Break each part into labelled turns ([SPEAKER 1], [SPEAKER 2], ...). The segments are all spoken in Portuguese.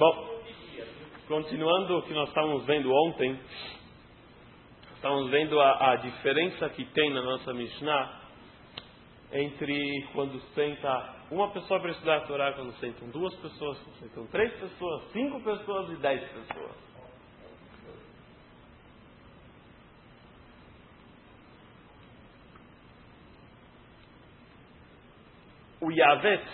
[SPEAKER 1] Bom, continuando o que nós estávamos vendo ontem, estávamos vendo a diferença que tem na nossa Mishnah entre quando senta uma pessoa para estudar a Torá, quando sentam duas pessoas, quando sentam 3 pessoas, 5 pessoas e 10 pessoas. O Yavet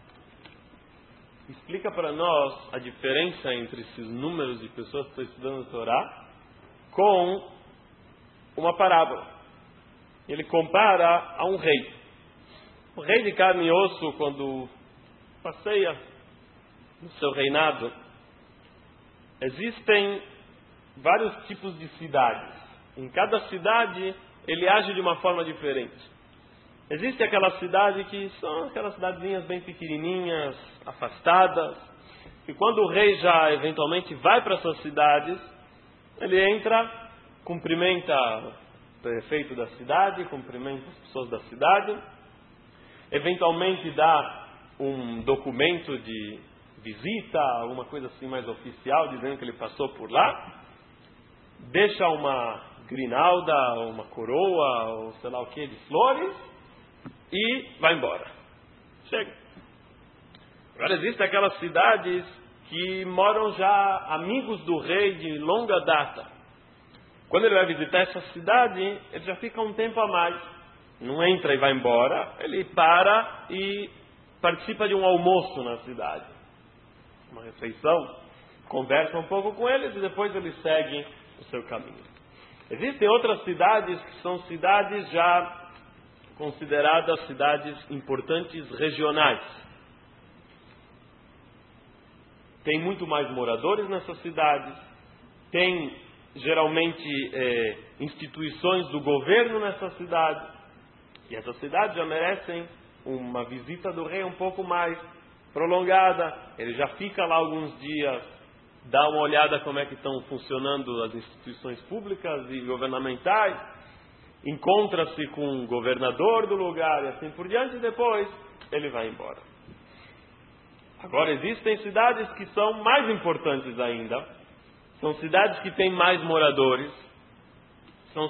[SPEAKER 1] explica para nós a diferença entre esses números de pessoas que estão estudando a Torá com uma parábola. Ele compara a um rei. O rei de carne e osso, quando passeia no seu reinado, existem vários tipos de cidades. Em cada cidade, ele age de uma forma diferente. Existe aquela cidade que são aquelas cidadezinhas bem pequenininhas, afastadas, e quando o rei já eventualmente vai para essas cidades, ele entra, cumprimenta o prefeito da cidade, cumprimenta as pessoas da cidade, eventualmente dá um documento de visita, alguma coisa assim mais oficial, dizendo que ele passou por lá, deixa uma grinalda, uma coroa, ou sei lá o que, de flores, e vai embora. Chega. Agora existem aquelas cidades que moram já amigos do rei de longa data. Quando ele vai visitar essa cidade, ele já fica um tempo a mais. Não entra e vai embora, ele para e participa de um almoço na cidade. Uma refeição, conversa um pouco com eles e depois ele segue o seu caminho. Existem outras cidades que são cidades já consideradas cidades importantes regionais. Tem muito mais moradores nessas cidades, tem geralmente instituições do governo nessas cidades, e essas cidades já merecem uma visita do rei um pouco mais prolongada. Ele já fica lá alguns dias, dá uma olhada como é que estão funcionando as instituições públicas e governamentais, encontra-se com o governador do lugar e assim por diante, e depois ele vai embora. Agora existem cidades que são mais importantes ainda, são cidades que têm mais moradores, são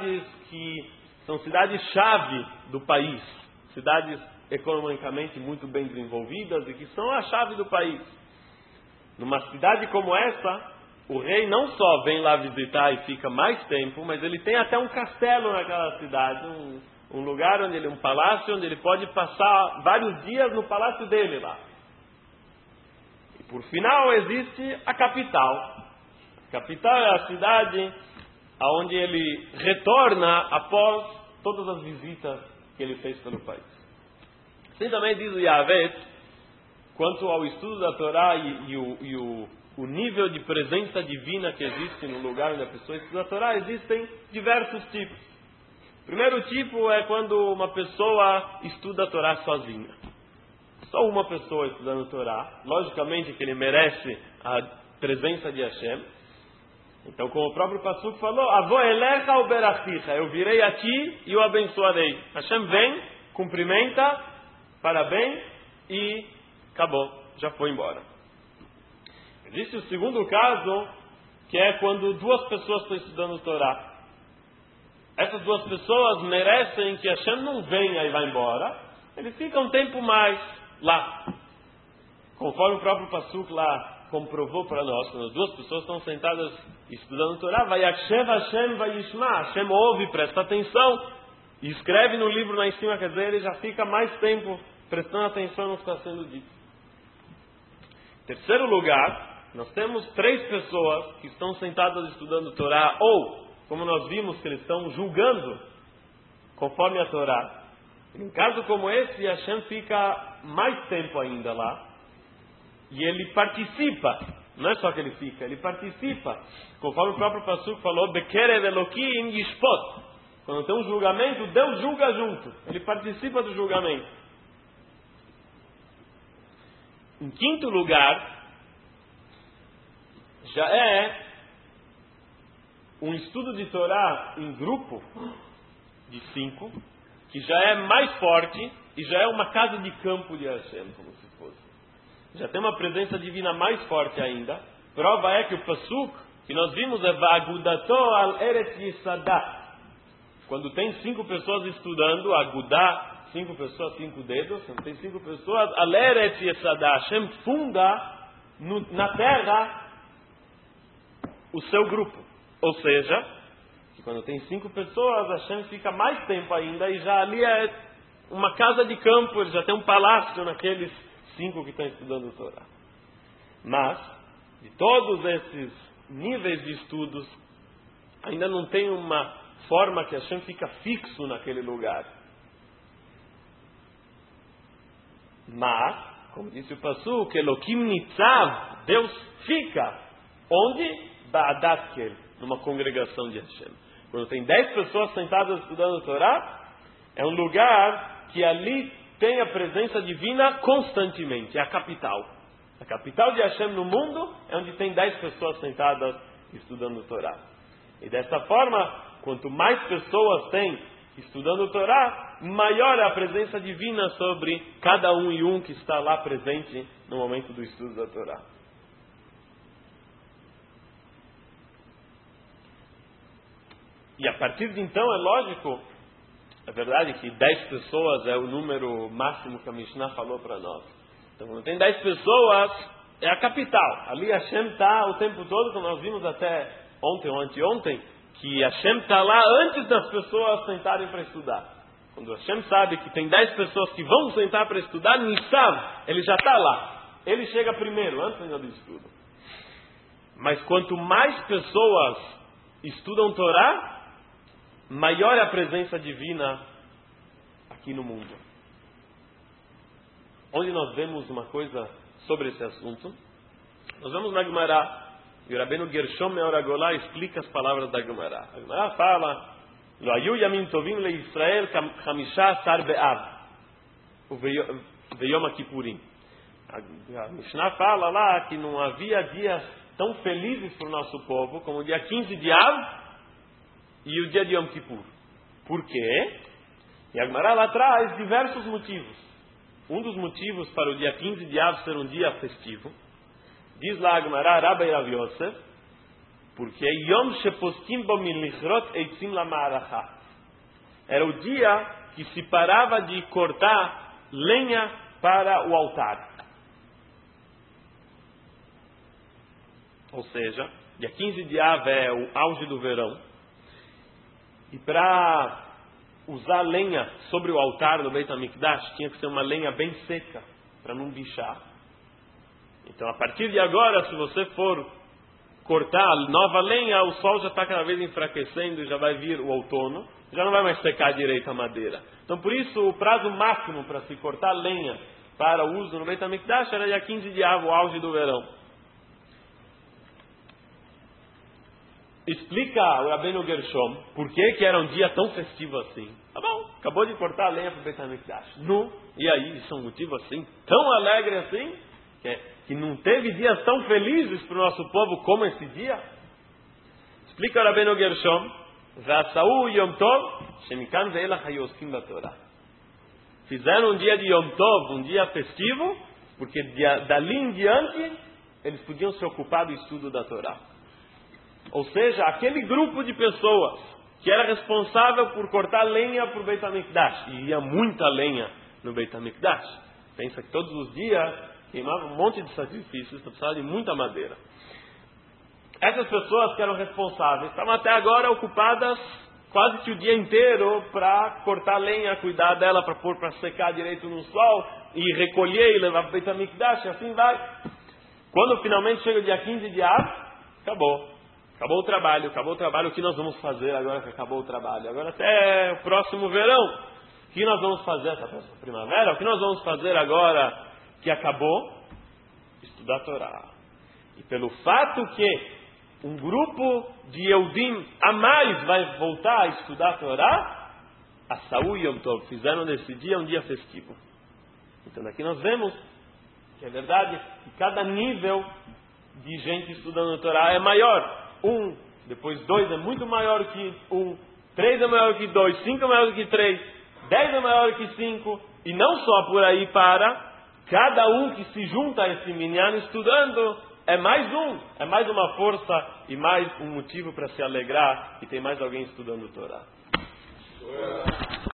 [SPEAKER 1] cidades-chave do país, cidades economicamente muito bem desenvolvidas e que são a chave do país. Numa cidade como essa, o rei não só vem lá visitar e fica mais tempo, mas ele tem até um castelo naquela cidade, um lugar um palácio onde ele pode passar vários dias no palácio dele lá. E por final existe a capital. A capital é a cidade aonde ele retorna após todas as visitas que ele fez pelo país. Assim também diz o Yavet, quanto ao estudo da Torá e o nível de presença divina que existe no lugar onde a pessoa estuda a Torá, existem diversos tipos. O primeiro tipo é quando uma pessoa estuda a Torá sozinha. Só uma pessoa estudando a Torá. Logicamente que ele merece a presença de Hashem. Então, como o próprio Pasuk falou, Avo elecha o berachicha, eu virei a ti e o abençoarei. Hashem vem, cumprimenta, parabéns e acabou, já foi embora. Existe o segundo caso, que é quando 2 pessoas estão estudando a Torá. Essas 2 pessoas merecem que Hashem não venha e vá embora. Ele fica um tempo mais lá. Conforme o próprio Pasuk lá comprovou para nós, quando as 2 pessoas estão sentadas estudando a Torá, Vayakshev Hashem Vayishma, Hashem ouve, presta atenção, e escreve no livro lá em cima, quer dizer, ele já fica mais tempo prestando atenção no que está sendo dito. Terceiro lugar, nós temos 3 pessoas que estão sentadas estudando Torá, ou, como nós vimos, que eles estão julgando conforme a Torá. Em caso como esse, Hashem fica mais tempo ainda lá, e ele participa, não é só que ele fica, ele participa, conforme o próprio Pasuk falou, Bekerev Elokim Yishpot. Quando tem um julgamento, Deus julga junto, ele participa do julgamento. Em quinto lugar, já é um estudo de Torá em grupo de 5, que já é mais forte e já é uma casa de campo de Hashem, como se fosse. já tem uma presença divina mais forte ainda. Prova é que o Pasuk, que nós vimos, é Va'agudato al Eretz Yisadah. Quando tem 5 pessoas estudando, Agudá, 5 pessoas, 5 dedos, quando tem 5 pessoas, al Eretz Yisadah, Hashem funda na terra o seu grupo. Ou seja, que quando tem 5 pessoas, Hashem fica mais tempo ainda, e já ali é uma casa de campo, ele já tem um palácio naqueles 5 que estão estudando o Torá. Mas, de todos esses níveis de estudos, ainda não tem uma forma que Hashem fica fixo naquele lugar. Mas, como disse o Pasuk, Elokim Nitzav, Deus fica onde? Ba'adatkel, numa congregação de Hashem. Quando tem 10 pessoas sentadas estudando o Torá, é um lugar que ali tem a presença divina constantemente, é a capital. A capital de Hashem no mundo é onde tem 10 pessoas sentadas estudando o Torá. E dessa forma, quanto mais pessoas tem estudando o Torá, maior é a presença divina sobre cada um e um que está lá presente no momento do estudo da Torá. E a partir de então, é lógico, é verdade que 10 pessoas é o número máximo que a Mishnah falou para nós. Então, quando tem 10 pessoas, é a capital. Ali Hashem está o tempo todo, como nós vimos até ontem ou anteontem, que Hashem está lá antes das pessoas sentarem para estudar. Quando Hashem sabe que tem 10 pessoas que vão sentar para estudar, Nissav, ele já está lá. Ele chega primeiro, antes ainda do estudo. Mas quanto mais pessoas estudam Torá, maior é a presença divina aqui no mundo. Onde nós vemos uma coisa sobre esse assunto, nós vemos na Gemara, e o Rabbeinu Gershom Meor HaGolá explica as palavras da Gemara. A Gemara fala, Lo hayu yamim tovim leIsrael chamishasar be'av veyom kippurim. A Mishnah fala lá que não havia dias tão felizes para o nosso povo como o dia 15 de Av e o dia de Yom Kippur. Por quê? E a Gemara lá traz diversos motivos. Um dos motivos para o dia 15 de Av ser um dia festivo, diz lá a Gemara, Rabbi Rav Yosef, porque Yom Sheposkim bo milichrot eitzim lama'aracha. Era o dia que se parava de cortar lenha para o altar. Ou seja, dia 15 de Av é o auge do verão. E para usar lenha sobre o altar do Beit HaMikdash, tinha que ser uma lenha bem seca, para não bichar. Então, a partir de agora, se você for cortar nova lenha, o sol já está cada vez enfraquecendo, já vai vir o outono, já não vai mais secar direito a madeira. Então, por isso, o prazo máximo para se cortar lenha para o uso no Beit HaMikdash era dia 15 de Av, o auge do verão. Explica o Rabbeinu Gershom por que era um dia tão festivo assim. Tá bom, acabou de cortar a lenha para o Beit HaMikdash. E aí, isso é um motivo assim, tão alegre assim, que não teve dias tão felizes para o nosso povo como esse dia? Explica o Rabbeinu Gershom, V'asau Yom Tov, shemikan ve'elach hayoskim b'Torah. Fizeram um dia de Yom Tov, um dia festivo, porque dali em diante, eles podiam se ocupar do estudo da Torá. Ou seja, aquele grupo de pessoas que era responsável por cortar lenha para o Beit HaMikdash, e ia muita lenha no Beit HaMikdash. Pensa que todos os dias queimava um monte de sacrifícios, então precisava de muita madeira. Essas pessoas que eram responsáveis estavam até agora ocupadas quase que o dia inteiro para cortar lenha, cuidar dela para pôr para secar direito no sol, e recolher e levar para o Beit HaMikdash, e assim vai. Quando finalmente chega o dia 15 de Av, acabou. Acabou o trabalho, o que nós vamos fazer agora que acabou o trabalho? Agora até o próximo verão. O que nós vamos fazer essa primavera? O que nós vamos fazer agora que acabou? Estudar a Torá. E pelo fato que um grupo de Yehudim a mais vai voltar a estudar a Torá, a Saú e Yom Tov fizeram nesse dia um dia festivo. Então aqui nós vemos que é verdade que cada nível de gente estudando a Torá é maior. 1, depois 2 é muito maior que 1, 3 é maior que 2, 5 é maior que 3, 10 é maior que 5, e não só por aí para, cada um que se junta a esse minyan estudando é mais uma força e mais um motivo para se alegrar que tem mais alguém estudando Torá.